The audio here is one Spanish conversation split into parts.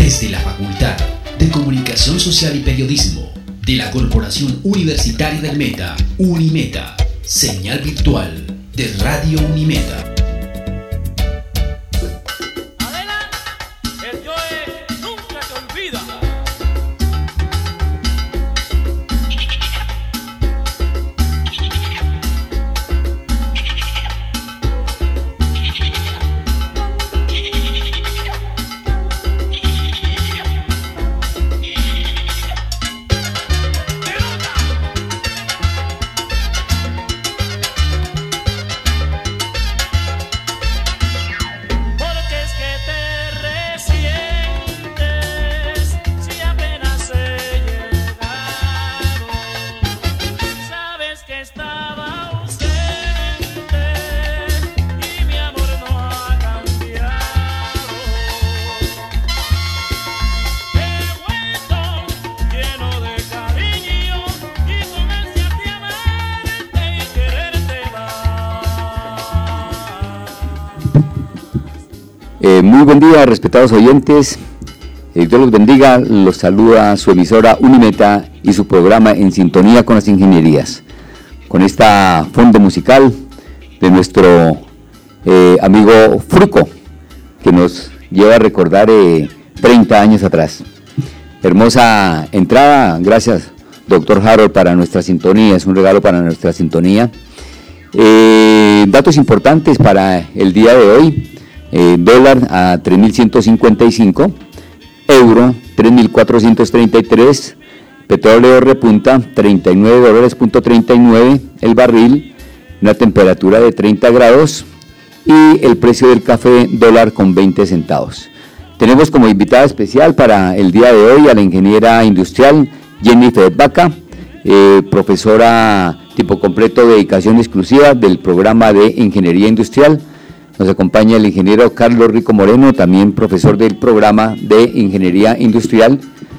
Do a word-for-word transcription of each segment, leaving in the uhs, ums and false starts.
desde la Facultad de Comunicación Social y Periodismo de la Corporación Universitaria del Meta, Unimeta, señal virtual de Radio Unimeta. Eh, muy buen día, respetados oyentes. Eh, Dios los bendiga. Los saluda su emisora Unimeta y su programa En Sintonía con las Ingenierías. Con esta fondo musical de nuestro eh, amigo Fruco, que nos lleva a recordar eh, treinta años atrás. Hermosa entrada, gracias, doctor Harold, para nuestra sintonía. Es un regalo para nuestra sintonía. Eh, datos importantes para el día de hoy. Eh, dólar a tres mil ciento cincuenta y cinco, euro tres mil cuatrocientos treinta y tres, petróleo repunta treinta y nueve dólares punto treinta y nueve el barril, una temperatura de treinta grados y el precio del café dólar con veinte centavos. Tenemos como invitada especial para el día de hoy a la ingeniera industrial Jennifer Vaca, eh, profesora tipo completo de dedicación exclusiva del programa de ingeniería industrial. Nos acompaña el ingeniero Carlos Rico Moreno, también profesor del programa de Ingeniería Industrial,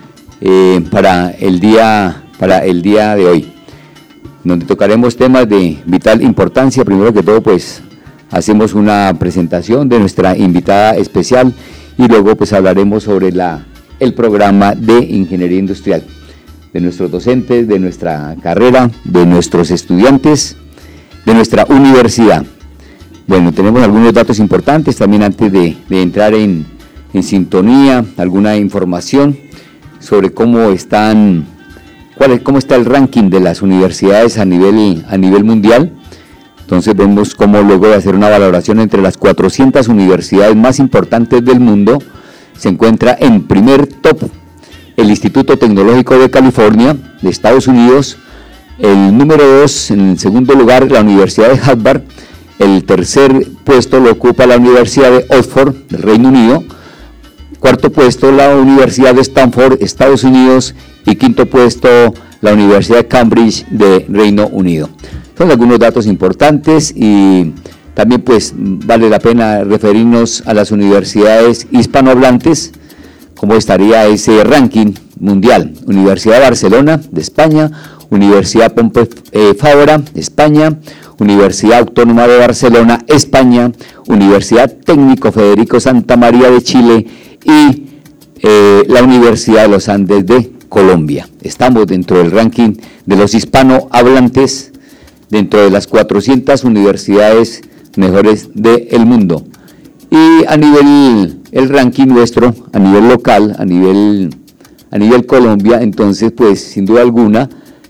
eh, para, el día, para el día de hoy, donde tocaremos temas de vital importancia. Primero que todo, pues, hacemos una presentación de nuestra invitada especial y luego, pues, hablaremos sobre la, el programa de Ingeniería Industrial, de nuestros docentes, de nuestra carrera, de nuestros estudiantes, de nuestra universidad. Bueno, tenemos algunos datos importantes también antes de, de entrar en, en sintonía, alguna información sobre cómo están, cuál es, cómo está el ranking de las universidades a nivel, a nivel mundial. Entonces vemos cómo luego de hacer una valoración entre las cuatrocientas universidades más importantes del mundo, se encuentra en primer top el Instituto Tecnológico de California, de Estados Unidos, el número dos, en el segundo lugar, la Universidad de Harvard. El tercer puesto lo ocupa la Universidad de Oxford, del Reino Unido. Cuarto puesto, la Universidad de Stanford, Estados Unidos. Y quinto puesto, la Universidad de Cambridge, de Reino Unido. Son algunos datos importantes y también pues vale la pena referirnos a las universidades hispanohablantes, cómo estaría ese ranking mundial. Universidad de Barcelona, de España. Universidad Pompeu Fabra, España. Universidad Autónoma de Barcelona, España, Universidad Técnico Federico Santa María de Chile y eh, la Universidad de los Andes de Colombia. Estamos dentro del ranking de los hispanohablantes, dentro de las cuatrocientas universidades mejores del mundo. Y a nivel, el ranking nuestro, a nivel local, a nivel, a nivel Colombia, entonces, pues, sin duda alguna,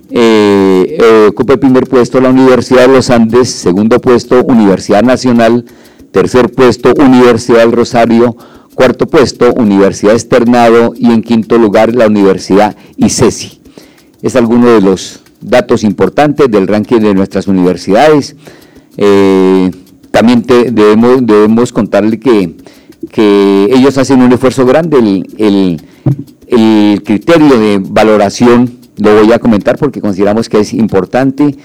Eh, eh, ocupa el primer puesto la Universidad de los Andes, segundo puesto Universidad Nacional, tercer puesto Universidad del Rosario, cuarto puesto Universidad Externado y en quinto lugar la Universidad ICESI. Es alguno de los datos importantes del ranking de nuestras universidades. Eh, también te, debemos, debemos contarle que, que ellos hacen un esfuerzo grande. El, el, el criterio de valoración, lo voy a comentar porque consideramos que es importante,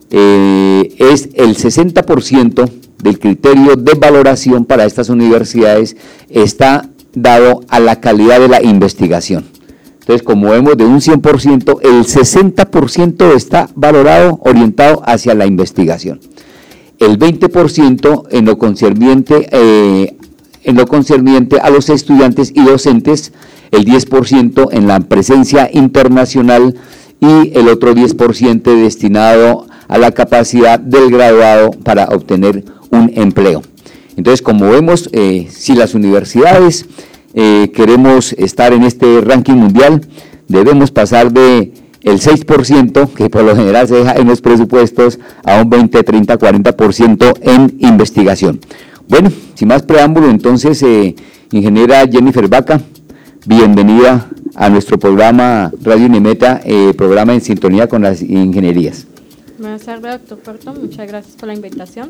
eh, es el sesenta por ciento del criterio de valoración para estas universidades está dado a la calidad de la investigación. Entonces, como vemos, de un cien por ciento, el sesenta por ciento está valorado, orientado hacia la investigación. El veinte por ciento en lo concerniente, eh, en lo concerniente a los estudiantes y docentes el diez por ciento en la presencia internacional y el otro diez por ciento destinado a la capacidad del graduado para obtener un empleo. Entonces, como vemos, eh, si las universidades eh, queremos estar en este ranking mundial, debemos pasar de el seis por ciento, que por lo general se deja en los presupuestos, a un veinte, treinta, cuarenta por ciento en investigación. Bueno, sin más preámbulo, entonces, eh, ingeniera Jennifer Vaca, bienvenida a nuestro programa Radio Unimeta, eh, programa en sintonía con las ingenierías. Buenas tardes, doctor Puerto, muchas gracias por la invitación.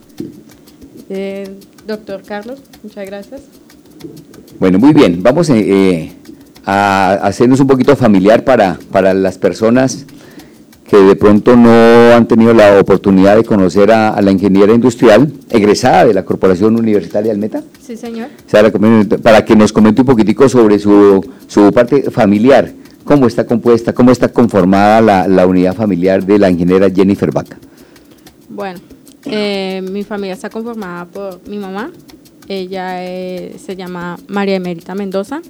Eh, doctor Carlos, muchas gracias. Bueno, muy bien, vamos eh, eh, a hacernos un poquito familiar para, para las personas que de pronto no han tenido la oportunidad de conocer a, a la ingeniera industrial egresada de la Corporación Universitaria del Meta. Sí, señor. O sea, para que nos comente un poquitico sobre su, su parte familiar, cómo está compuesta, cómo está conformada la, la unidad familiar de la ingeniera Jennifer Vaca. Bueno, eh, mi familia está conformada por mi mamá, ella eh, se llama María Emérita Mendoza.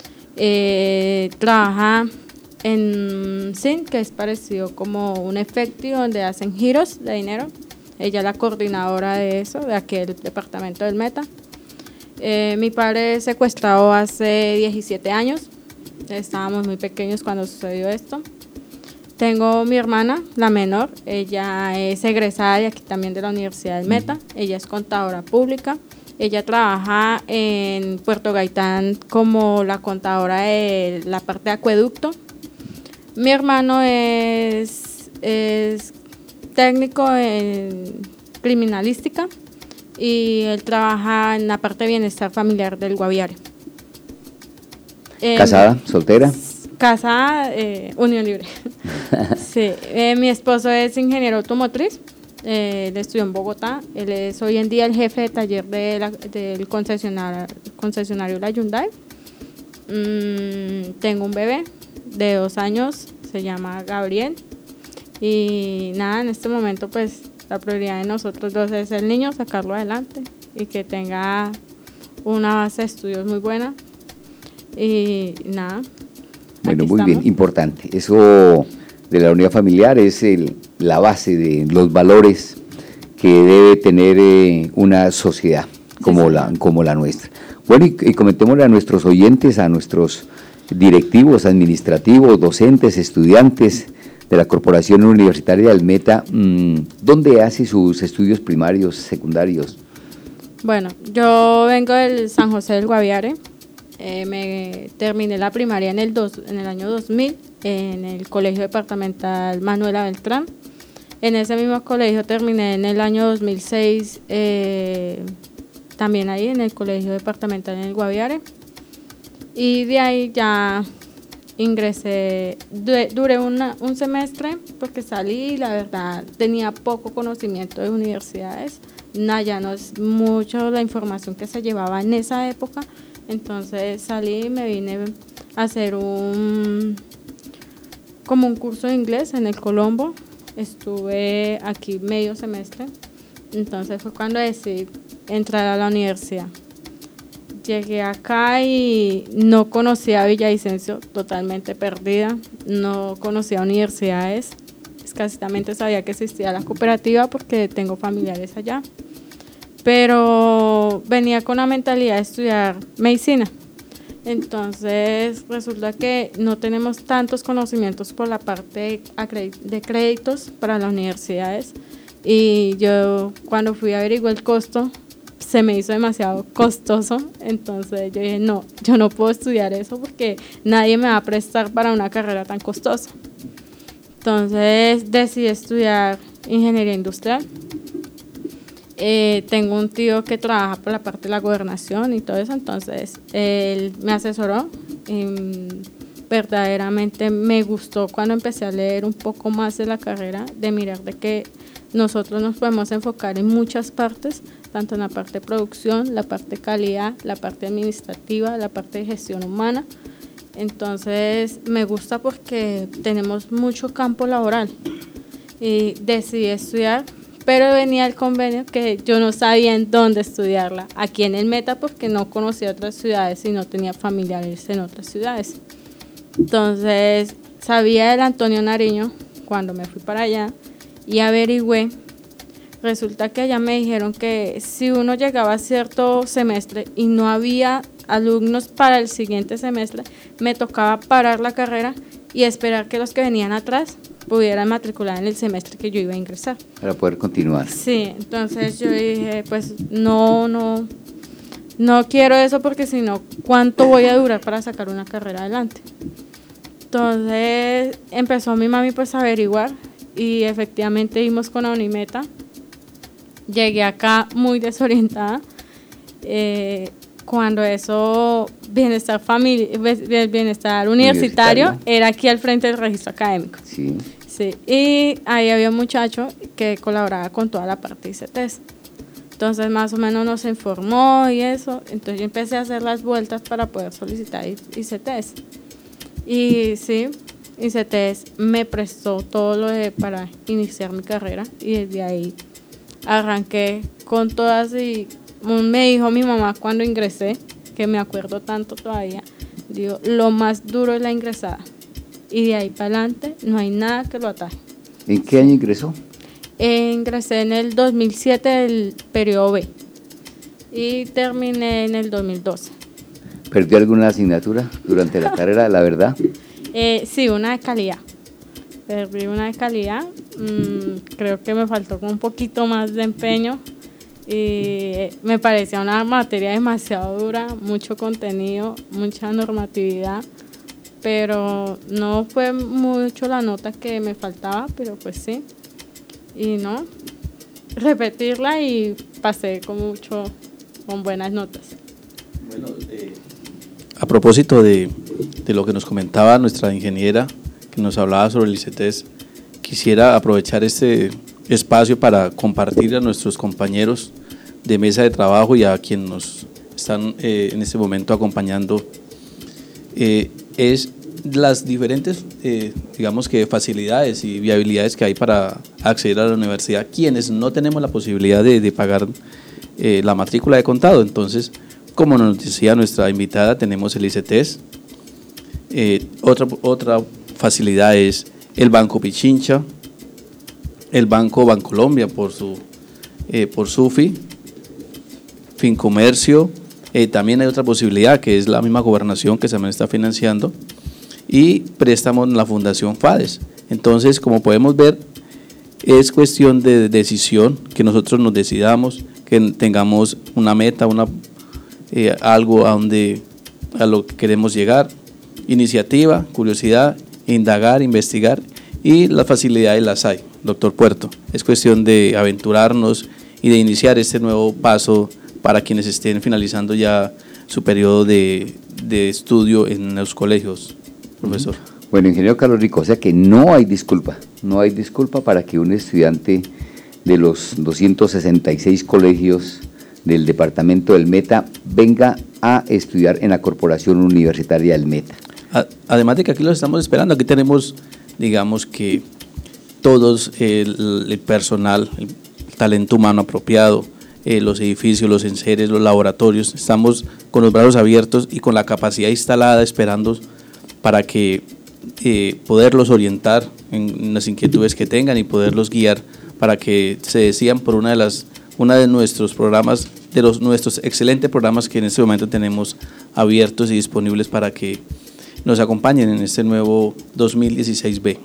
Eh, trabaja en S I N, que es parecido como un efectivo donde hacen giros de dinero. Ella es la coordinadora de eso, de aquel departamento del Meta. Eh, mi padre secuestrado hace diecisiete años, estábamos muy pequeños cuando sucedió esto. Tengo mi hermana, la menor, ella es egresada de aquí también de la Universidad del Meta, ella es contadora pública. Ella trabaja en Puerto Gaitán como la contadora de la parte de acueducto. Mi hermano es, es técnico en criminalística y él trabaja en la parte de bienestar familiar del Guaviare. ¿Casada? Eh, ¿Soltera? Casada, eh, unión libre. Sí, eh, mi esposo es ingeniero automotriz. Eh, él estudió en Bogotá, él es hoy en día el jefe de taller de la, del concesionario, concesionario La Hyundai. Mm, tengo un bebé de dos años, se llama Gabriel, y nada, en este momento pues la prioridad de nosotros dos es el niño, sacarlo adelante y que tenga una base de estudios muy buena, y nada. Bueno, muy bien, importante, eso de la unidad familiar es el, la base de los valores que debe tener eh, una sociedad como, sí, la, como la nuestra. Bueno, y, y comentémosle a nuestros oyentes, a nuestros directivos, administrativos, docentes, estudiantes de la Corporación Universitaria del Meta, mmm, ¿dónde hace sus estudios primarios, secundarios? Bueno, yo vengo del San José del Guaviare. Eh, me terminé la primaria en el, dos, en el año dos mil en el Colegio Departamental Manuela Beltrán. En ese mismo colegio terminé en el año dos mil seis, eh, también ahí en el Colegio Departamental en el Guaviare. Y de ahí ya ingresé, duré una, un semestre porque salí y la verdad tenía poco conocimiento de universidades. No, ya no es mucho la información que se llevaba en esa época. Entonces salí y me vine a hacer un como un curso de inglés en el Colombo. Estuve aquí medio semestre. Entonces fue cuando decidí entrar a la universidad. Llegué acá y no conocía a Villavicencio, totalmente perdida. No conocía universidades. Escasamente sabía que existía la cooperativa porque tengo familiares allá. Pero venía con la mentalidad de estudiar medicina. Entonces resulta que no tenemos tantos conocimientos por la parte de créditos para las universidades, y yo cuando fui a averiguar el costo se me hizo demasiado costoso. Entonces yo dije no, yo no puedo estudiar eso porque nadie me va a prestar para una carrera tan costosa. Entonces decidí estudiar ingeniería industrial. Eh, tengo un tío que trabaja por la parte de la gobernación y todo eso, entonces él me asesoró y verdaderamente me gustó cuando empecé a leer un poco más de la carrera, de mirar de que nosotros nos podemos enfocar en muchas partes, tanto en la parte de producción, la parte de calidad, la parte administrativa, la parte de gestión humana. Entonces me gusta porque tenemos mucho campo laboral y decidí estudiar pero venía el convenio que yo no sabía en dónde estudiarla, aquí en el Meta, porque no conocía otras ciudades y no tenía familiares en otras ciudades. Entonces sabía del Antonio Nariño cuando me fui para allá y averigüé. Resulta que allá me dijeron que si uno llegaba a cierto semestre y no había alumnos para el siguiente semestre, me tocaba parar la carrera y esperar que los que venían atrás pudieran matricular en el semestre que yo iba a ingresar. Para poder continuar. Sí, entonces yo dije, pues no, no, no quiero eso porque si no, ¿cuánto voy a durar para sacar una carrera adelante? Entonces empezó mi mami pues a averiguar y efectivamente dimos con la Unimeta. Llegué acá muy desorientada, eh, cuando eso, bienestar familia, bienestar universitario, universitario era aquí al frente del registro académico. Sí. Sí, y ahí había un muchacho que colaboraba con toda la parte de I C T E S. Entonces más o menos nos informó y eso, entonces yo empecé a hacer las vueltas para poder solicitar I C T E S. Y sí, I C T E S me prestó todo lo de para iniciar mi carrera y desde ahí arranqué con todas y me dijo mi mamá cuando ingresé, que me acuerdo tanto todavía, digo, lo más duro es la ingresada y de ahí para adelante no hay nada que lo ataje. ¿En qué año ingresó? Eh, ingresé en el dos mil siete del periodo B y terminé en el dos mil doce. ¿Perdió alguna asignatura durante la carrera, la verdad? Eh, sí, una de calidad. Perdí una de calidad, mm, creo que me faltó con un poquito más de empeño y me parecía una materia demasiado dura, mucho contenido, mucha normatividad, pero no fue mucho la nota que me faltaba, pero pues sí, y no, repetirla y pasé con mucho, con buenas notas. Bueno, eh, a propósito de, de lo que nos comentaba nuestra ingeniera, que nos hablaba sobre el I C T E S, quisiera aprovechar este espacio para compartir a nuestros compañeros de mesa de trabajo y a quienes nos están eh, en este momento acompañando, eh, es las diferentes, eh, digamos que facilidades y viabilidades que hay para acceder a la universidad, quienes no tenemos la posibilidad de, de pagar eh, la matrícula de contado. Entonces, como nos decía nuestra invitada, tenemos el I C T E S, eh, otra, otra facilidad es el Banco Pichincha, el Banco Bancolombia por su eh, por SUFI, Fincomercio, eh, también hay otra posibilidad que es la misma gobernación que también está financiando, y préstamos en la Fundación FADES. Entonces, como podemos ver, es cuestión de decisión, que nosotros nos decidamos, que tengamos una meta, una eh, algo a donde a lo que queremos llegar, iniciativa, curiosidad, indagar, investigar, y las facilidades las hay, doctor Puerto. Es cuestión de aventurarnos y de iniciar este nuevo paso para quienes estén finalizando ya su periodo de, de estudio en los colegios, profesor. Bueno, ingeniero Carlos Rico, o sea que no hay disculpa, no hay disculpa para que un estudiante de los doscientos sesenta y seis colegios del departamento del Meta venga a estudiar en la Corporación Universitaria del Meta. Además de que aquí los estamos esperando, aquí tenemos, digamos que todos el, el personal, el talento humano apropiado, eh, los edificios, los enseres, los laboratorios, estamos con los brazos abiertos y con la capacidad instalada esperando para que eh, poderlos orientar en las inquietudes que tengan y poderlos guiar para que se decidan por una de las una de nuestros programas, de los nuestros excelentes programas que en este momento tenemos abiertos y disponibles para que nos acompañen en este nuevo dos mil dieciséis B.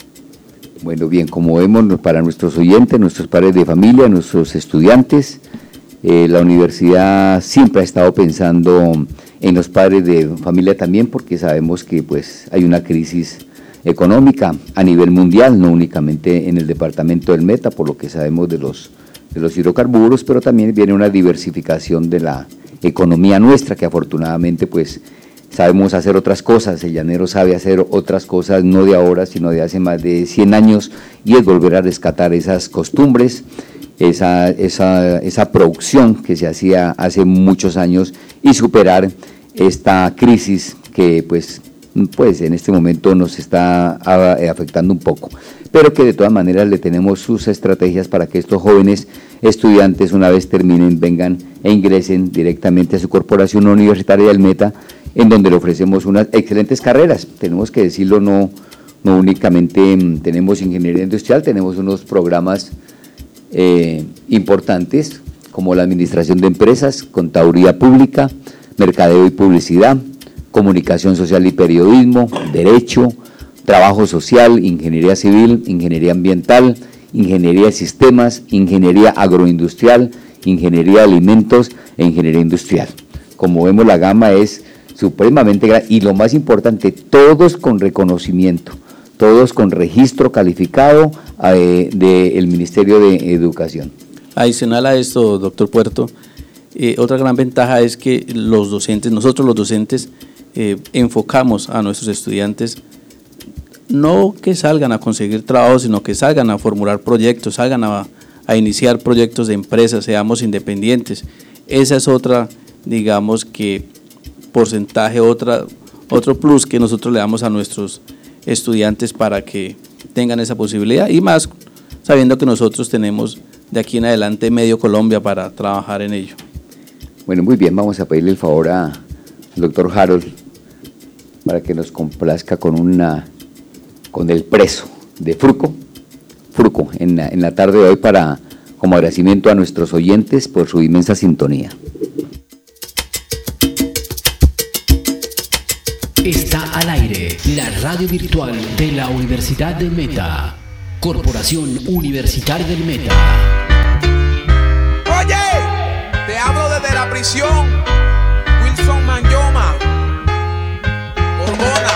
Bueno, bien, como vemos, para nuestros oyentes, nuestros padres de familia, nuestros estudiantes, eh, la universidad siempre ha estado pensando en los padres de familia también, porque sabemos que pues hay una crisis económica a nivel mundial, no únicamente en el departamento del Meta, por lo que sabemos de los, de los hidrocarburos, pero también viene una diversificación de la economía nuestra, que afortunadamente pues sabemos hacer otras cosas. El llanero sabe hacer otras cosas, no de ahora, sino de hace más de cien años, y es volver a rescatar esas costumbres, esa, esa, esa producción que se hacía hace muchos años y superar esta crisis que pues, pues en este momento nos está afectando un poco. pero que de todas maneras le tenemos sus estrategias para que estos jóvenes estudiantes, una vez terminen, vengan e ingresen directamente a su corporación universitaria del Meta, en donde le ofrecemos unas excelentes carreras. Tenemos que decirlo, no, no únicamente tenemos ingeniería industrial, tenemos unos programas eh, importantes como la administración de empresas, contaduría pública, mercadeo y publicidad, comunicación social y periodismo, derecho, trabajo social, ingeniería civil, ingeniería ambiental, ingeniería de sistemas, ingeniería agroindustrial, ingeniería de alimentos e ingeniería industrial. Como vemos, la gama es supremamente grande y lo más importante, todos con reconocimiento, todos con registro calificado eh, del Ministerio de Educación. Adicional a esto, doctor Puerto, eh, otra gran ventaja es que los docentes, nosotros los docentes, eh, enfocamos a nuestros estudiantes no que salgan a conseguir trabajo, sino que salgan a formular proyectos, salgan a, a iniciar proyectos de empresas, seamos independientes. Esa es otra, digamos que porcentaje, otra, otro plus que nosotros le damos a nuestros estudiantes para que tengan esa posibilidad, y más sabiendo que nosotros tenemos de aquí en adelante medio Colombia para trabajar en ello. Bueno, muy bien, vamos a pedirle el favor al doctor Harold para que nos complazca con una con el preso de Fruco, Fruco en la, en la tarde de hoy, para como agradecimiento a nuestros oyentes por su inmensa sintonía. Está al aire la radio virtual de la Universidad del Meta, Corporación Universitaria del Meta. Oye, te hablo desde la prisión, Wilson Manyoma, Borbona.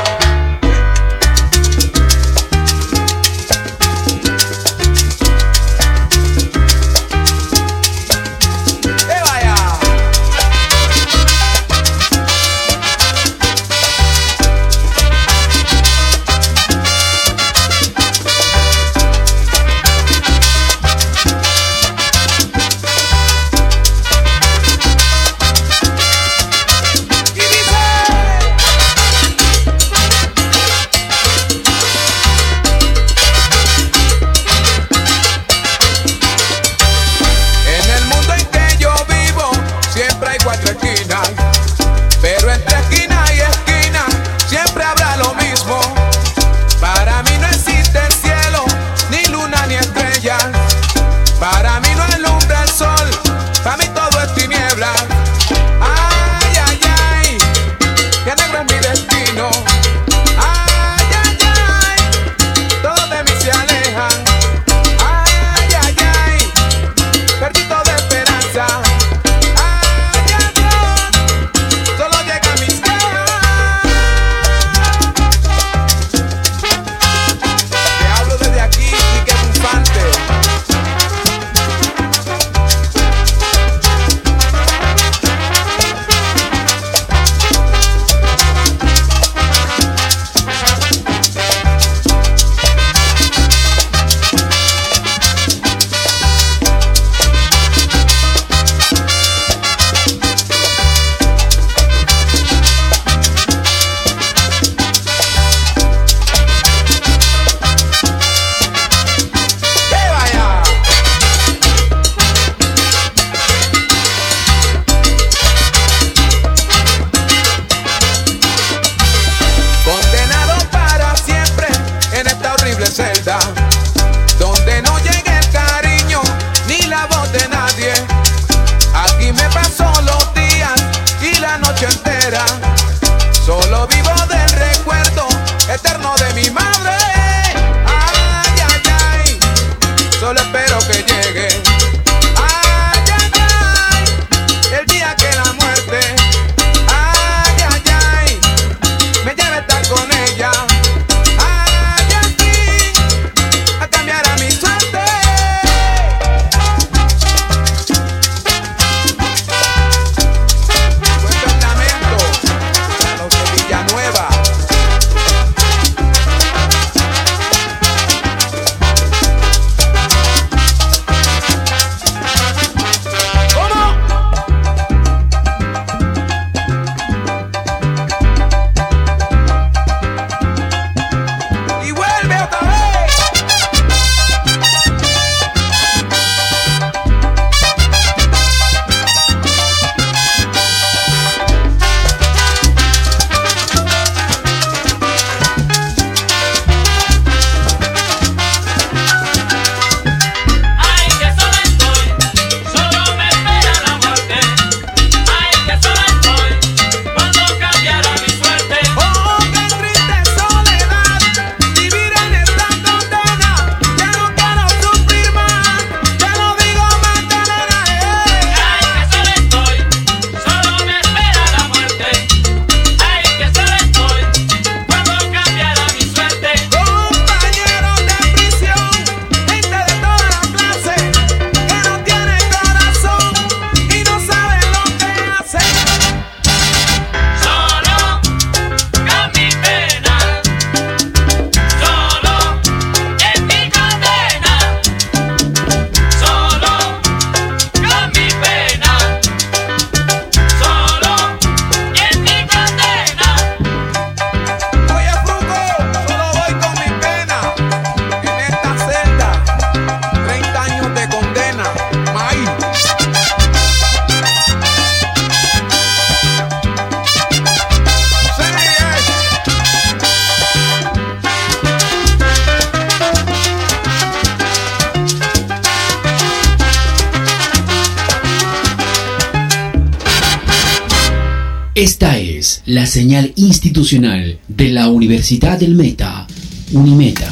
Esta es la señal institucional de la Universidad del Meta, Unimeta.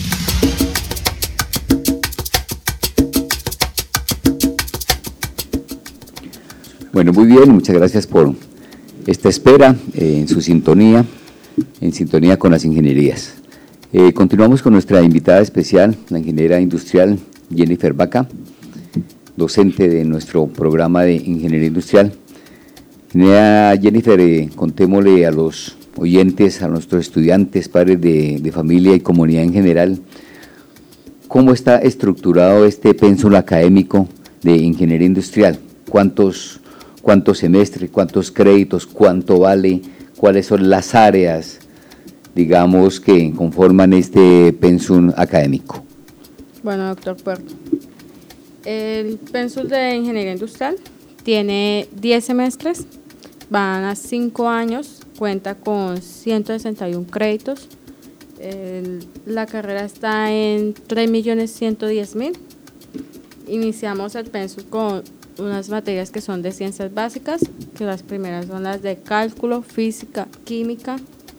Bueno, muy bien, muchas gracias por esta espera eh, en su sintonía, en sintonía con las ingenierías. Eh, continuamos con nuestra invitada especial, la ingeniera industrial Jennifer Vaca, docente de nuestro programa de Ingeniería Industrial. Ingeniera Jennifer, eh, contémosle a los oyentes, a nuestros estudiantes, padres de, de familia y comunidad en general, cómo está estructurado este pénsul académico de Ingeniería Industrial, cuántos, cuántos semestres, cuántos créditos, cuánto vale, cuáles son las áreas, digamos, que conforman este pénsul académico. Bueno, doctor Puerto, el pénsul de Ingeniería Industrial tiene diez semestres, van a cinco años, cuenta con ciento sesenta y uno créditos. El, la carrera está en tres millones ciento diez mil. Iniciamos el pénsul con unas materias que son de ciencias básicas, que las primeras son las de cálculo, física, química,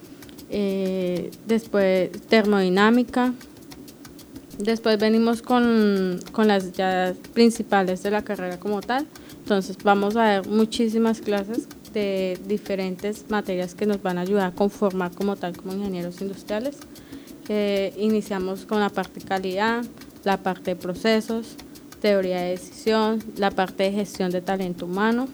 eh, después termodinámica. Después venimos con, con las ya principales de la carrera como tal. Entonces vamos a ver muchísimas clases de diferentes materias que nos van a ayudar a conformar como tal como ingenieros industriales. Eh, iniciamos con la parte de calidad, la parte de procesos, teoría de decisión, la parte de gestión de talento humano.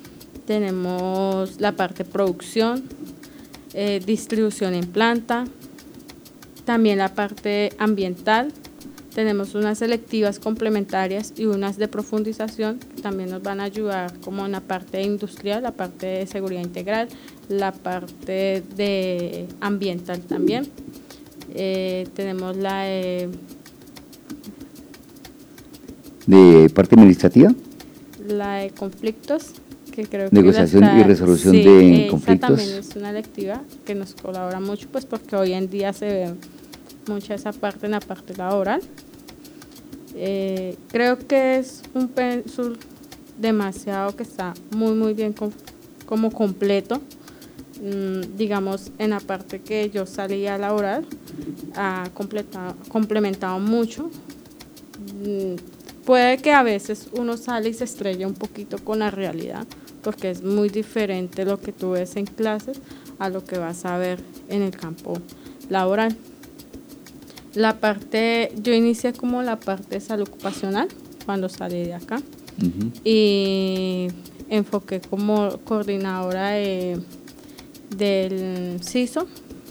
Tenemos la parte de producción, eh, distribución en planta, también la parte ambiental. Tenemos unas selectivas complementarias y unas de profundización que también nos van a ayudar como en la parte industrial, la parte de seguridad integral, la parte de ambiental también. Eh, tenemos la de... ¿De parte administrativa? La de conflictos, que creo Negociación que... Negociación y resolución sí, de conflictos. Esa también es una electiva que nos colabora mucho, pues porque hoy en día se ve mucha esa parte en la parte laboral. Eh, creo que es un pénsul demasiado que está muy muy bien com, como completo, mm, digamos en la parte que yo salí a laborar ha completado, complementado mucho. Mm, puede que a veces uno sale y se estrella un poquito con la realidad porque es muy diferente lo que tú ves en clases a lo que vas a ver en el campo laboral. La parte, yo inicié como la parte de salud ocupacional cuando salí de acá. Uh-huh. Y enfoqué como coordinadora de, del CISO.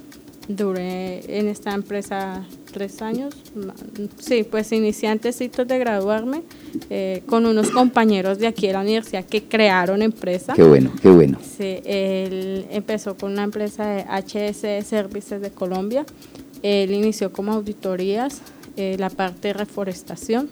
Duré en esta empresa tres años. Sí, pues inicié antecitos de graduarme eh, con unos compañeros de aquí de la universidad que crearon empresa. Qué bueno, qué bueno. Sí, él empezó con una empresa de H S Services de Colombia. Él inició como auditorías, eh, la parte de reforestación,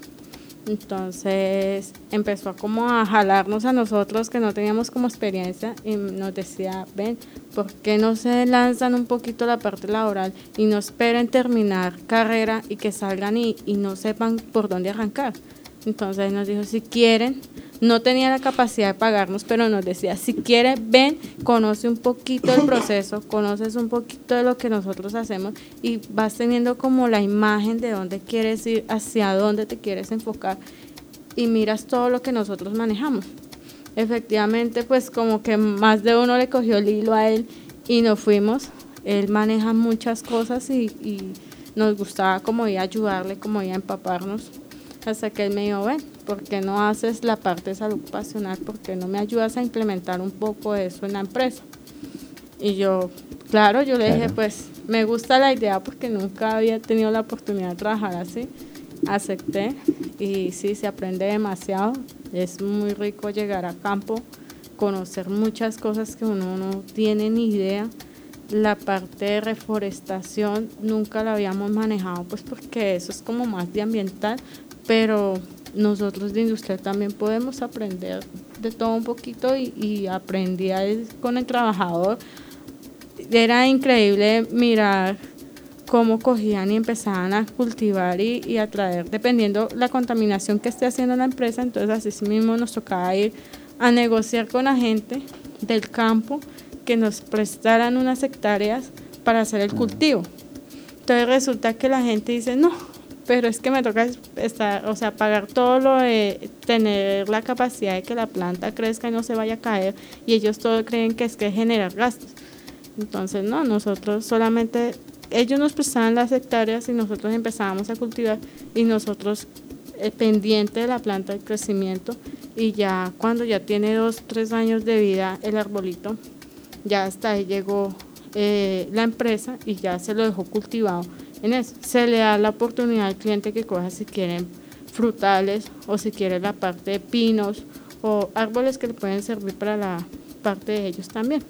entonces empezó como a jalarnos a nosotros que no teníamos como experiencia y nos decía, ven, ¿por qué no se lanzan un poquito la parte laboral y no esperen terminar carrera y que salgan y, y no sepan por dónde arrancar? Entonces nos dijo, si quieren, no tenía la capacidad de pagarnos, pero nos decía, si quieres, ven, conoce un poquito el proceso, conoces un poquito de lo que nosotros hacemos y vas teniendo como la imagen de dónde quieres ir, hacia dónde te quieres enfocar y miras todo lo que nosotros manejamos. Efectivamente, pues como que más de uno le cogió el hilo a él y nos fuimos. Él maneja muchas cosas y, y nos gustaba como ir a ayudarle, como ir a empaparnos. Hasta que él me dijo, ven, ¿por qué no haces la parte de salud ocupacional? ¿Por qué no me ayudas a implementar un poco de eso en la empresa? Y yo, claro, yo le claro. dije, pues me gusta la idea porque nunca había tenido la oportunidad de trabajar así. Acepté y sí, se aprende demasiado. Es muy rico llegar a campo, conocer muchas cosas que uno no tiene ni idea. La parte de reforestación nunca la habíamos manejado, pues porque eso es como más de ambiental, pero nosotros de industrial también podemos aprender de todo un poquito y, y aprendí a ir con el trabajador. Era increíble mirar cómo cogían y empezaban a cultivar y, y a traer, dependiendo la contaminación que esté haciendo la empresa, entonces así mismo nos tocaba ir a negociar con la gente del campo que nos prestaran unas hectáreas para hacer el cultivo. Entonces resulta que la gente dice, no, pero es que me toca estar, o sea, pagar todo lo de tener la capacidad de que la planta crezca y no se vaya a caer, y ellos todos creen que es que generar gastos. Entonces no, nosotros solamente, ellos nos prestaban las hectáreas y nosotros empezábamos a cultivar, y nosotros eh, pendiente de la planta de crecimiento, y ya cuando ya tiene dos, tres años de vida el arbolito, ya hasta ahí llegó eh, la empresa y ya se lo dejó cultivado en eso. Se le da la oportunidad al cliente que coja si quieren frutales o si quiere la parte de pinos o árboles que le pueden servir para la parte de ellos también.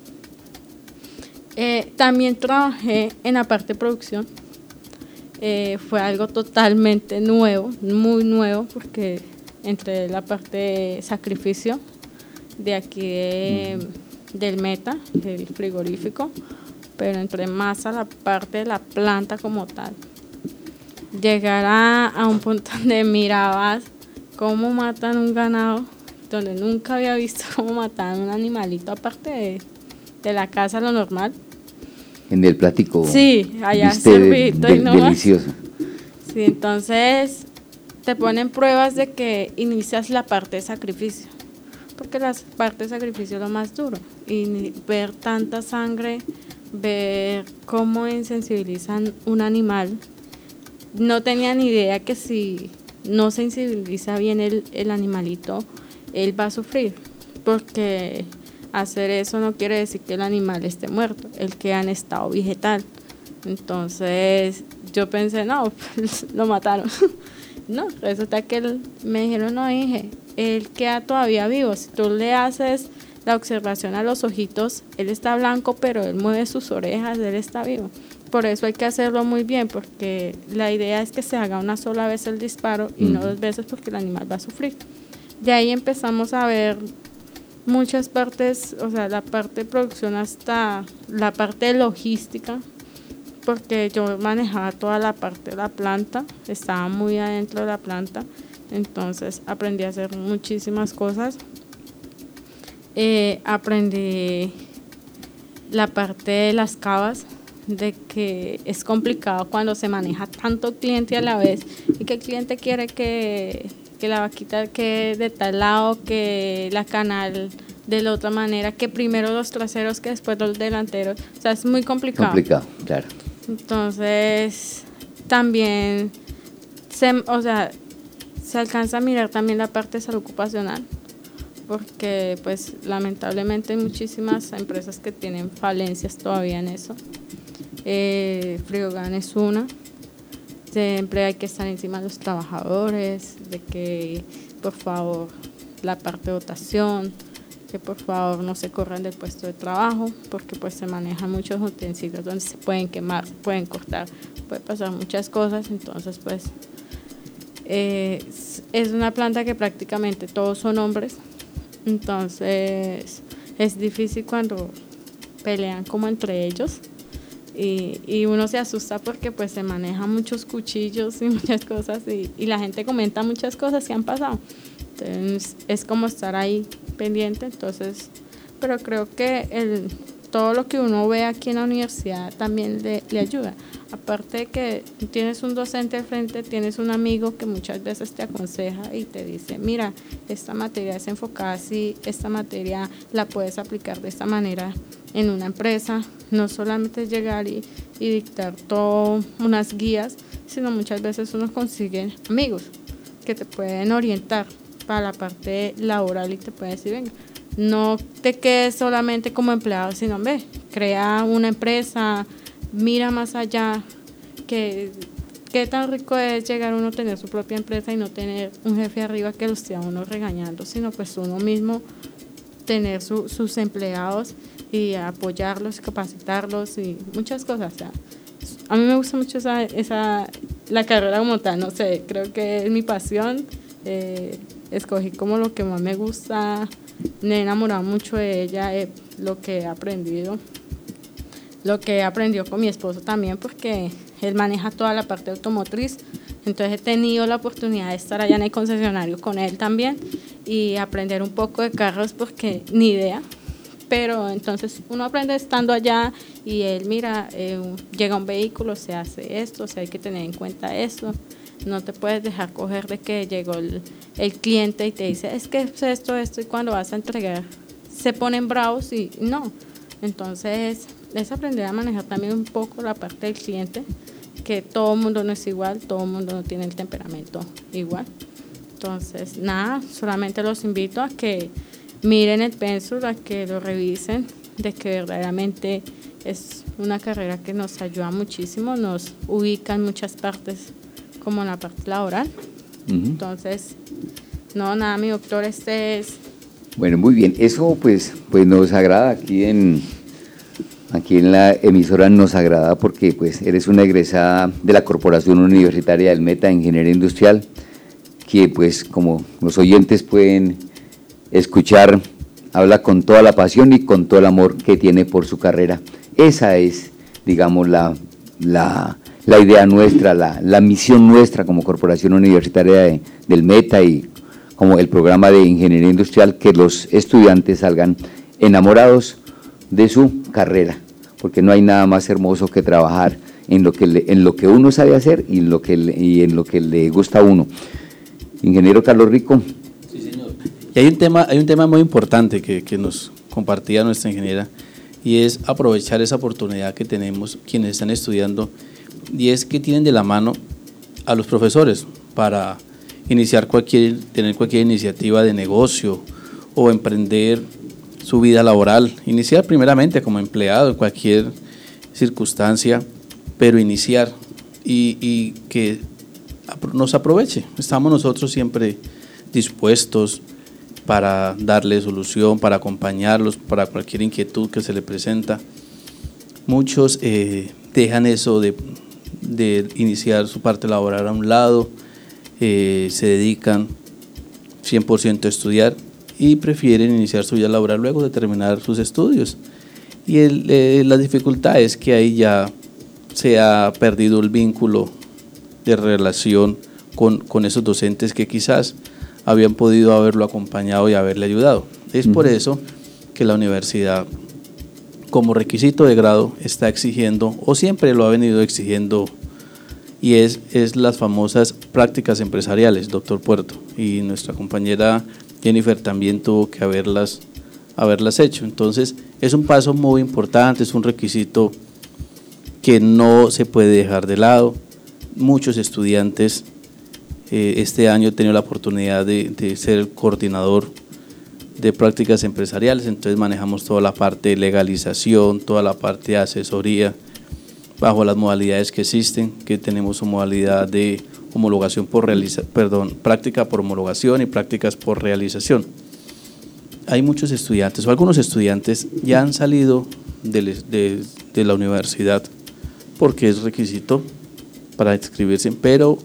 Eh, también trabajé en la parte de producción. Eh, fue algo totalmente nuevo, muy nuevo, porque entre la parte de sacrificio de aquí de, del Meta, del frigorífico, pero entré más a la parte de la planta como tal. Llegar a, a un punto donde mirabas cómo matan un ganado, donde nunca había visto cómo mataban un animalito, aparte de, de la casa, lo normal. En el plático. Sí, allá servidito de, de, y no más. Delicioso. Sí, entonces te ponen pruebas de que inicias la parte de sacrificio, porque la parte de sacrificio es lo más duro, y ver tanta sangre, ver cómo insensibilizan un animal. No tenía ni idea que si no se sensibiliza bien el, el animalito, él va a sufrir, porque hacer eso no quiere decir que el animal esté muerto, él queda en estado vegetal. Entonces yo pensé, no, pues, lo mataron. No, resulta que él, me dijeron, no, dije, él queda todavía vivo. Si tú le haces la observación a los ojitos, él está blanco, pero él mueve sus orejas, él está vivo. Por eso hay que hacerlo muy bien, porque la idea es que se haga una sola vez el disparo y mm. no dos veces, porque el animal va a sufrir. De ahí empezamos a ver muchas partes, o sea, la parte de producción hasta la parte de logística, porque yo manejaba toda la parte de la planta, estaba muy adentro de la planta, entonces aprendí a hacer muchísimas cosas. Eh, aprendí la parte de las cavas, de que es complicado cuando se maneja tanto cliente a la vez y que el cliente quiere que, que la vaquita quede de tal lado, que la canal de la otra manera, que primero los traseros que después los delanteros. O sea, es muy complicado. Complicado, claro. Entonces, también, se, o sea, se alcanza a mirar también la parte de salud ocupacional, porque pues lamentablemente hay muchísimas empresas que tienen falencias todavía en eso. Eh, Friogan es una. Siempre hay que estar encima de los trabajadores, de que por favor la parte de votación, que por favor no se corran del puesto de trabajo, porque pues se manejan muchos utensilios donde se pueden quemar, se pueden cortar, puede pasar muchas cosas. Entonces pues eh, es una planta que prácticamente todos son hombres, entonces es difícil cuando pelean como entre ellos, y, y uno se asusta porque pues se manejan muchos cuchillos y muchas cosas, y, y la gente comenta muchas cosas que han pasado. Entonces es como estar ahí pendiente. Entonces, pero creo que el, todo lo que uno ve aquí en la universidad también le, le ayuda. Aparte de que tienes un docente al frente, tienes un amigo que muchas veces te aconseja y te dice, mira, esta materia es enfocada así, esta materia la puedes aplicar de esta manera en una empresa. No solamente es llegar y, y dictar todo unas guías, sino muchas veces uno consigue amigos que te pueden orientar para la parte laboral y te pueden decir, venga, no te quedes solamente como empleado, sino ve, crea una empresa, mira más allá, que qué tan rico es llegar uno a tener su propia empresa y no tener un jefe arriba que lo esté a uno regañando, sino pues uno mismo tener su, sus empleados y apoyarlos, capacitarlos y muchas cosas. O sea, a mí me gusta mucho esa, esa la carrera como tal, no sé, creo que es mi pasión. Eh, escogí como lo que más me gusta, me he enamorado mucho de ella, eh, lo que he aprendido, lo que he aprendido con mi esposo también, porque él maneja toda la parte automotriz, entonces he tenido la oportunidad de estar allá en el concesionario con él también y aprender un poco de carros, porque ni idea, pero entonces uno aprende estando allá y él, mira, eh, llega un vehículo, se hace esto, o sea, hay que tener en cuenta eso. No te puedes dejar coger de que llegó el, el cliente y te dice, es que es esto, esto, y cuando vas a entregar se ponen bravos y no. Entonces es aprender a manejar también un poco la parte del cliente, que todo el mundo no es igual, todo el mundo no tiene el temperamento igual. Entonces, nada, solamente los invito a que miren el pénsul, a que lo revisen, de que verdaderamente es una carrera que nos ayuda muchísimo, nos ubica en muchas partes, como en la parte laboral. Uh-huh. Entonces, no, nada, mi doctor, este es... Bueno, muy bien, eso pues, pues nos agrada aquí en, aquí en la emisora, nos agrada porque pues eres una egresada de la Corporación Universitaria del Meta de Ingeniería Industrial, que pues como los oyentes pueden escuchar, habla con toda la pasión y con todo el amor que tiene por su carrera. Esa es, digamos, la, la, la idea nuestra, la, la misión nuestra como Corporación Universitaria de, del Meta y como el programa de Ingeniería Industrial, que los estudiantes salgan enamorados de su carrera, porque no hay nada más hermoso que trabajar en lo que, le, en lo que uno sabe hacer y en lo que, le, y en lo que le gusta a uno. Ingeniero Carlos Rico. Sí, señor. Y hay un tema, hay un tema muy importante que, que nos compartía nuestra ingeniera, y es aprovechar esa oportunidad que tenemos quienes están estudiando, y es que tienen de la mano a los profesores para iniciar cualquier, tener cualquier iniciativa de negocio o emprender su vida laboral, iniciar primeramente como empleado en cualquier circunstancia, pero iniciar y, y que nos aproveche. Estamos nosotros siempre dispuestos para darle solución, para acompañarlos, para cualquier inquietud que se le presenta. Muchos eh, dejan eso de, de iniciar su parte laboral a un lado, eh, se dedican cien por ciento a estudiar y prefieren iniciar su vida laboral luego de terminar sus estudios. Y el, eh, la dificultad es que ahí ya se ha perdido el vínculo de relación con, con esos docentes que quizás habían podido haberlo acompañado y haberle ayudado. Es por eso que la universidad, como requisito de grado, está exigiendo, o siempre lo ha venido exigiendo, y es, es las famosas prácticas empresariales, doctor Puerto, y nuestra compañera Jennifer también tuvo que haberlas, haberlas hecho. Entonces, es un paso muy importante, es un requisito que no se puede dejar de lado. Muchos estudiantes, eh, este año he tenido la oportunidad de, de ser el coordinador de prácticas empresariales, entonces manejamos toda la parte de legalización, toda la parte de asesoría, bajo las modalidades que existen, que tenemos su modalidad de homologación por realiza, perdón, práctica por homologación y prácticas por realización. Hay muchos estudiantes, o algunos estudiantes ya han salido de, de, de la universidad porque es requisito para inscribirse, pero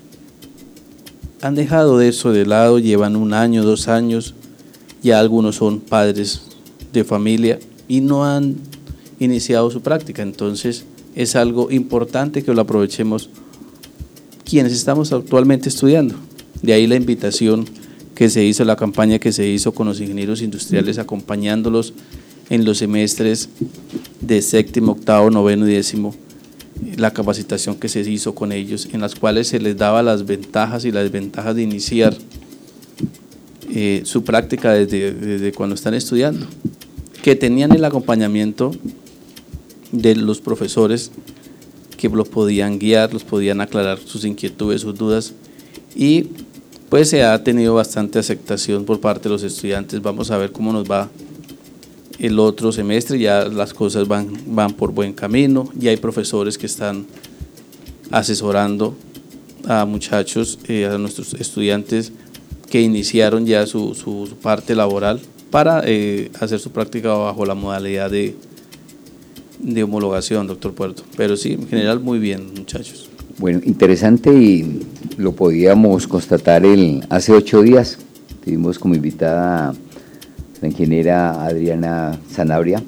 han dejado de eso de lado, llevan un año, dos años, ya algunos son padres de familia y no han iniciado su práctica. Entonces es algo importante que lo aprovechemos quienes estamos actualmente estudiando. De ahí la invitación que se hizo, la campaña que se hizo con los ingenieros industriales, acompañándolos en los semestres de séptimo, octavo, noveno y décimo, la capacitación que se hizo con ellos, en las cuales se les daba las ventajas y las desventajas de iniciar eh, su práctica desde, desde cuando están estudiando, que tenían el acompañamiento de los profesores que los podían guiar, los podían aclarar sus inquietudes, sus dudas, y pues se ha tenido bastante aceptación por parte de los estudiantes. Vamos a ver cómo nos va el otro semestre, ya las cosas van, van por buen camino, y hay profesores que están asesorando a muchachos, eh, a nuestros estudiantes que iniciaron ya su, su, su parte laboral para eh, hacer su práctica bajo la modalidad de, de homologación, doctor Puerto. Pero sí, en general muy bien, muchachos. Bueno, interesante, y lo podíamos constatar el, hace ocho días, tuvimos como invitada a la ingeniera Adriana Sanabria,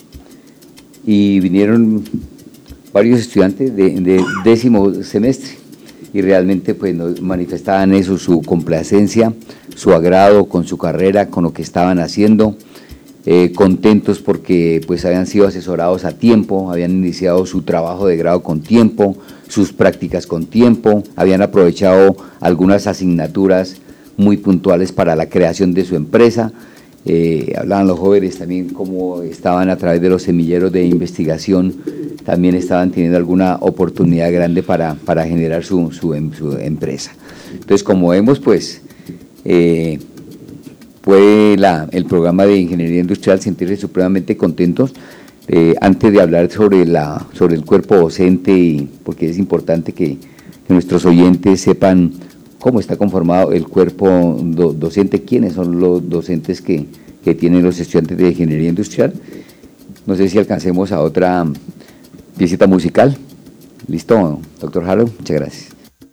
y vinieron varios estudiantes de, de décimo semestre, y realmente pues nos manifestaban eso, su complacencia, su agrado con su carrera, con lo que estaban haciendo, eh, contentos porque pues habían sido asesorados a tiempo, habían iniciado su trabajo de grado con tiempo, sus prácticas con tiempo, habían aprovechado algunas asignaturas muy puntuales para la creación de su empresa. Eh, hablaban los jóvenes también cómo estaban a través de los semilleros de investigación, también estaban teniendo alguna oportunidad grande para, para generar su, su, su empresa. Entonces, como vemos, pues, eh, puede la, el programa de Ingeniería Industrial sentirse supremamente contentos. Eh, antes de hablar sobre, la, sobre el cuerpo docente, y, porque es importante que, que nuestros oyentes sepan cómo está conformado el cuerpo do, docente, quiénes son los docentes que, que tienen los estudiantes de Ingeniería Industrial. No sé si alcancemos a otra piecita musical. ¿Listo, doctor Harold? Muchas gracias.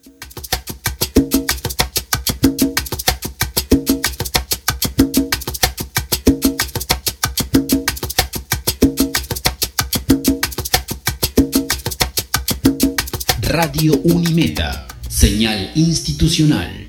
Radio Unimeta, señal institucional.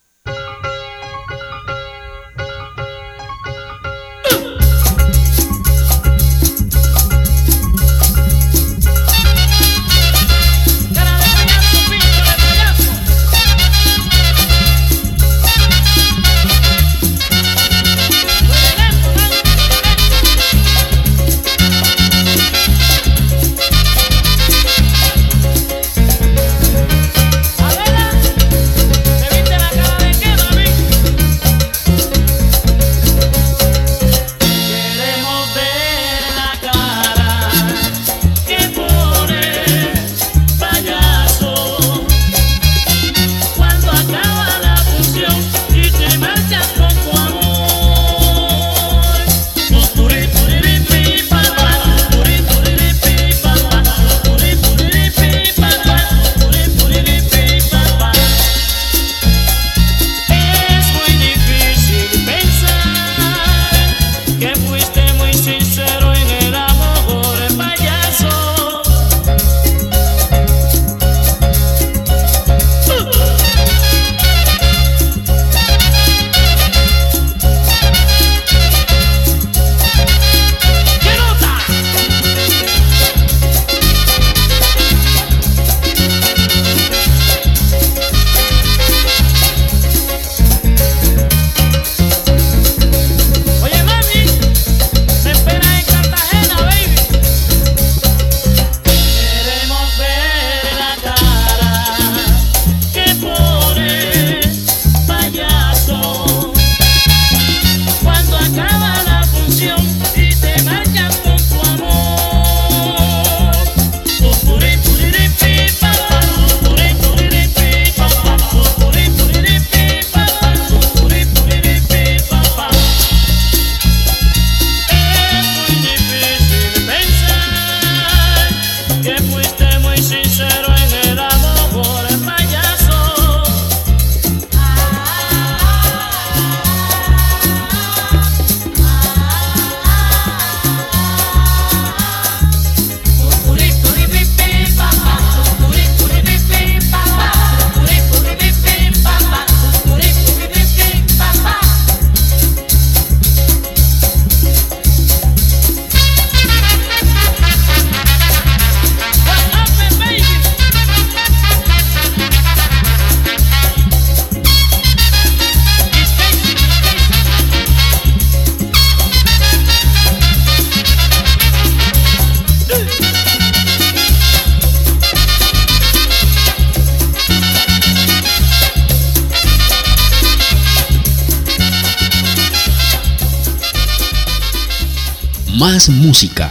Más música.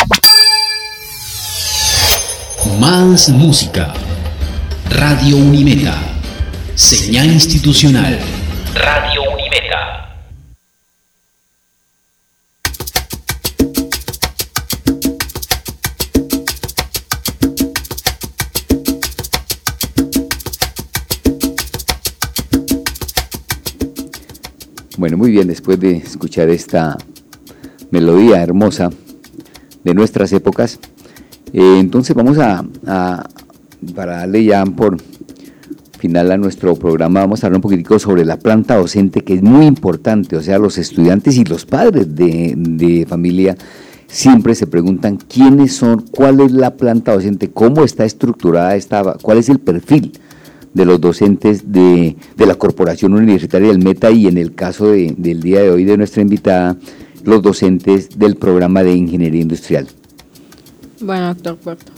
Más música. Radio Unimeta. Señal institucional. Radio Unimeta. Bueno, muy bien, después de escuchar esta melodía hermosa de nuestras épocas, eh, entonces vamos a, a, para darle ya por final a nuestro programa vamos a hablar un poquitico sobre la planta docente, que es muy importante. O sea, los estudiantes y los padres de, de familia siempre se preguntan quiénes son, cuál es la planta docente, cómo está estructurada esta, cuál es el perfil de los docentes de, de la Corporación Universitaria del Meta, y en el caso de, del día de hoy de nuestra invitada, los docentes del programa de Ingeniería Industrial. Bueno, doctor Puerto,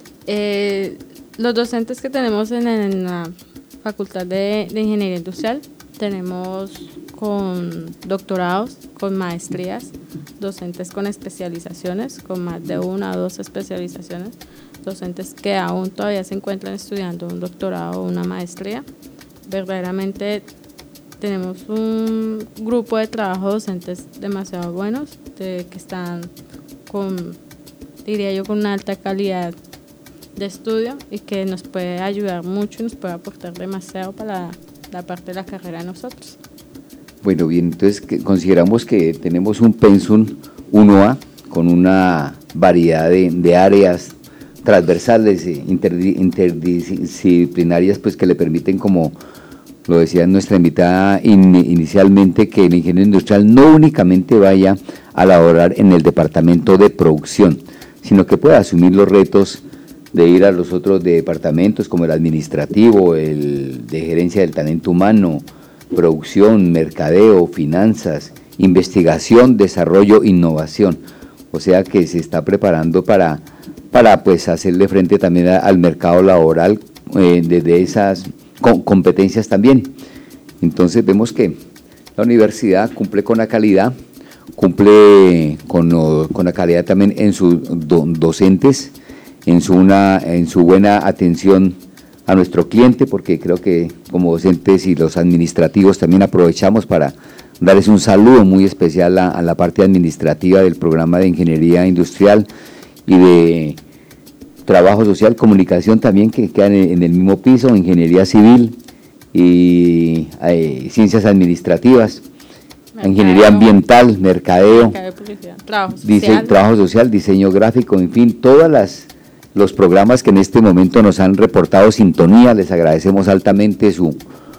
eh, los docentes que tenemos en, en la Facultad de, de Ingeniería Industrial, tenemos con doctorados, con maestrías, docentes con especializaciones, con más de una o dos especializaciones, docentes que aún todavía se encuentran estudiando un doctorado o una maestría. Verdaderamente tenemos un grupo de trabajo docentes demasiado buenos, de, que están con, diría yo, con una alta calidad de estudio y que nos puede ayudar mucho y nos puede aportar demasiado para la, la parte de la carrera de nosotros. Bueno, bien, entonces que consideramos que tenemos un pensum uno A con una variedad de, de áreas transversales, interdi, interdisciplinarias, pues que le permiten, como lo decía nuestra invitada in, inicialmente, que el ingeniero industrial no únicamente vaya a laborar en el departamento de producción, sino que pueda asumir los retos de ir a los otros departamentos como el administrativo, el de gerencia del talento humano, producción, mercadeo, finanzas, investigación, desarrollo, innovación. O sea que se está preparando para, para pues hacerle frente también a, al mercado laboral eh, desde esas co- competencias también. Entonces vemos que la universidad cumple con la calidad, cumple con, con la calidad también en sus do, docentes, en su, una, en su buena atención a nuestro cliente, porque creo que como docentes y los administrativos también aprovechamos para darles un saludo muy especial a, a la parte administrativa del programa de Ingeniería Industrial y de Trabajo Social, Comunicación también, que quedan en, en el mismo piso, Ingeniería Civil y eh, Ciencias Administrativas, mercadeo, Ingeniería Ambiental, Mercadeo, mercadeo trabajo, social. Dise, trabajo Social, Diseño Gráfico, en fin, todas las los programas que en este momento nos han reportado sintonía. Les agradecemos altamente su,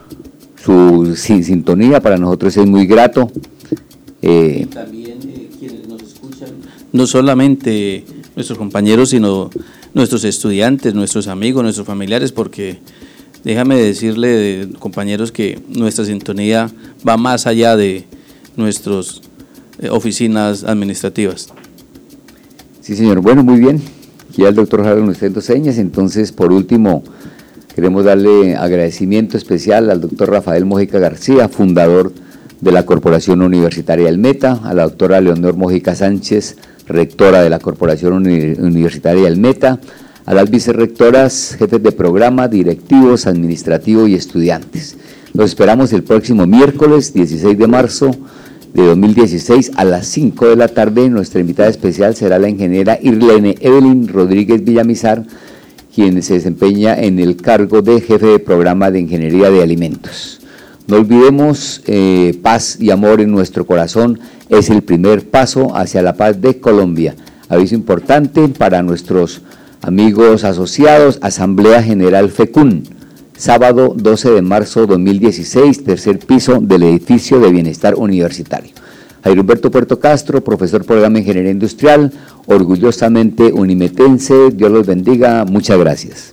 su sintonía, para nosotros es muy grato. Eh, También eh, quienes nos escuchan, no solamente nuestros compañeros, sino nuestros estudiantes, nuestros amigos, nuestros familiares, porque déjame decirle, compañeros, que nuestra sintonía va más allá de nuestras eh, oficinas administrativas. Sí, señor. Bueno, muy bien. Ya el doctor Harold nos está dando señas. Entonces, por último, queremos darle agradecimiento especial al doctor Rafael Mojica García, fundador de la Corporación Universitaria del Meta, a la doctora Leonor Mojica Sánchez, rectora de la Corporación Uni- Universitaria del Meta, a las vicerrectoras, jefes de programa, directivos, administrativos y estudiantes. Los esperamos el próximo miércoles dieciséis de marzo de dos mil dieciséis a las cinco de la tarde. Nuestra invitada especial será la ingeniera Irlene Evelyn Rodríguez Villamizar, quien se desempeña en el cargo de jefe de programa de Ingeniería de Alimentos. No olvidemos, eh, paz y amor en nuestro corazón es el primer paso hacia la paz de Colombia. Aviso importante para nuestros amigos asociados, Asamblea General FECUN, sábado doce de marzo dos mil dieciséis, tercer piso del edificio de Bienestar Universitario. Jairo Humberto Puerto Castro, profesor programa de Ingeniería Industrial, orgullosamente unimetense. Dios los bendiga, muchas gracias.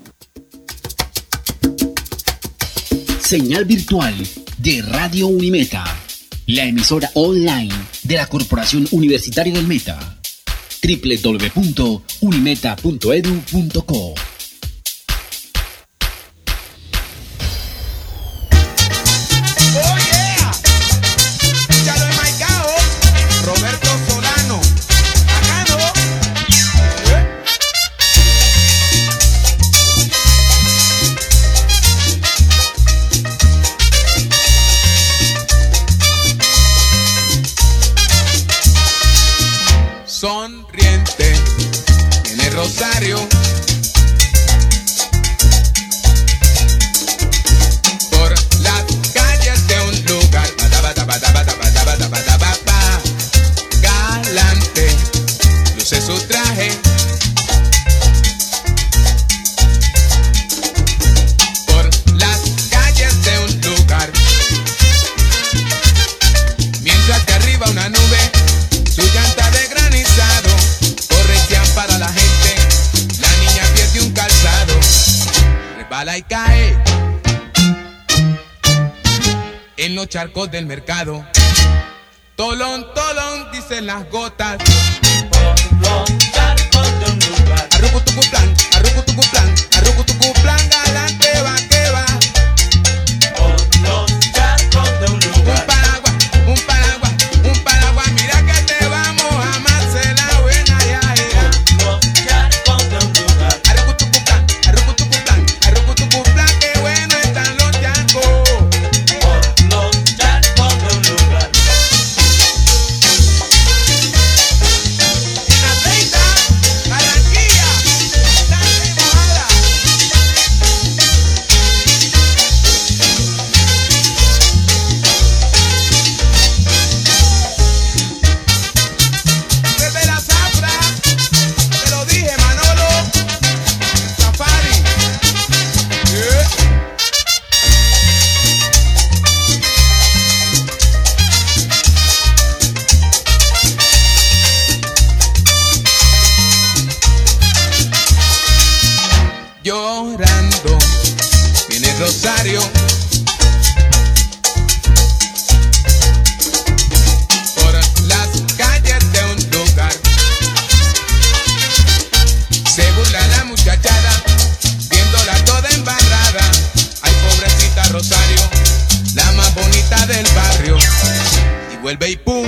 Señal virtual de Radio Unimeta, la emisora online de la Corporación Universitaria del Meta. doble u doble u doble u punto unimeta punto edu punto co. Sonriente en el rosario, por las calles de un lugar, galante, luce su traje, por las resbala y cae en los charcos del mercado. Tolón, tolón, dicen las gotas. Por los charcos de un lugar. Arrucutucuplan, arrucutucuplan, arrucutucuplan, galante va que va. Por los charcos de un lugar. Un paraguas, un paraguas, un paraguas, mira que te vamos a amarse la buena ya, ya. Por los charcos de un lugar. Arrucutucuplan, arrucutucuplan, arrucutucuplan, qué bueno están los charcos. Por los charcos de un lugar. Llorando viene Rosario por las calles de un lugar. Se burla la muchachada viéndola toda embarrada. Ay, pobrecita Rosario, la más bonita del barrio. Y vuelve y pum,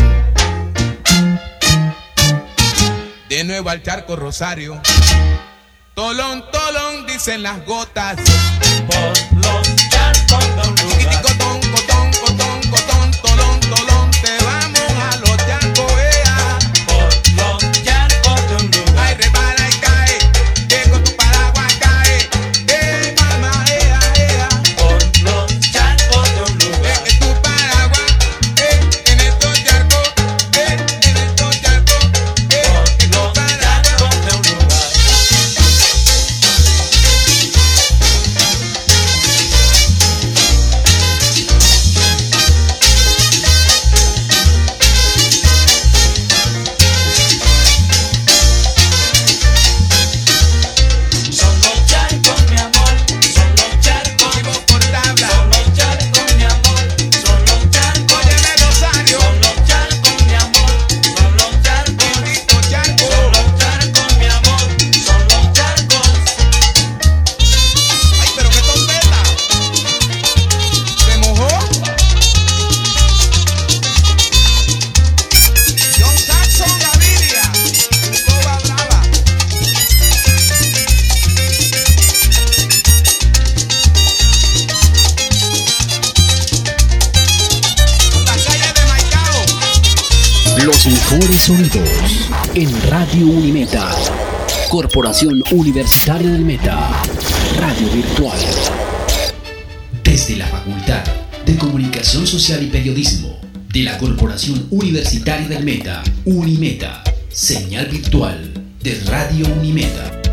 de nuevo al charco Rosario. Tolón, tolón, dicen las gotas. Por los charcos de un lugar. Cotón, cotón, cotón, cotón, tolón, tolón, te vamos a los charcos, ea. Por los charcos de un lugar. Ay, resbala y cae, que con tu paraguas cae. Eh, mamá, ea, ea. Por los charcos de un lugar. Eh, tu paraguas, eh, en estos charcos, eh, en estos charcos, eh, en tu paraguas de un lugar. Los mejores sonidos en Radio Unimeta. Corporación Universitaria del Meta. Radio Virtual. Desde la Facultad de Comunicación Social y Periodismo de la Corporación Universitaria del Meta, Unimeta. Señal virtual de Radio Unimeta.